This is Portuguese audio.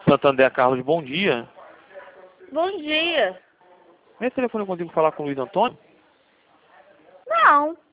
Santander, Carlos, bom dia. Bom dia. Meu telefone, eu consigo falar com o Luiz Antônio? Não.